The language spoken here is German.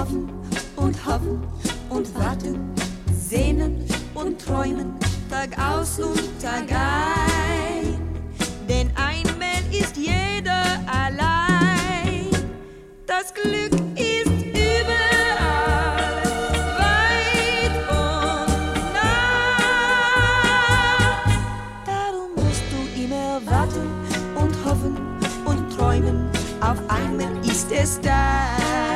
hoffen und hoffen und warten, sehnen und träumen, Tag aus und Tag ein. Denn einmal ist jeder allein. Das Glück ist überall, weit und nah. Darum musst du immer warten und hoffen und träumen, auf einmal ist es da.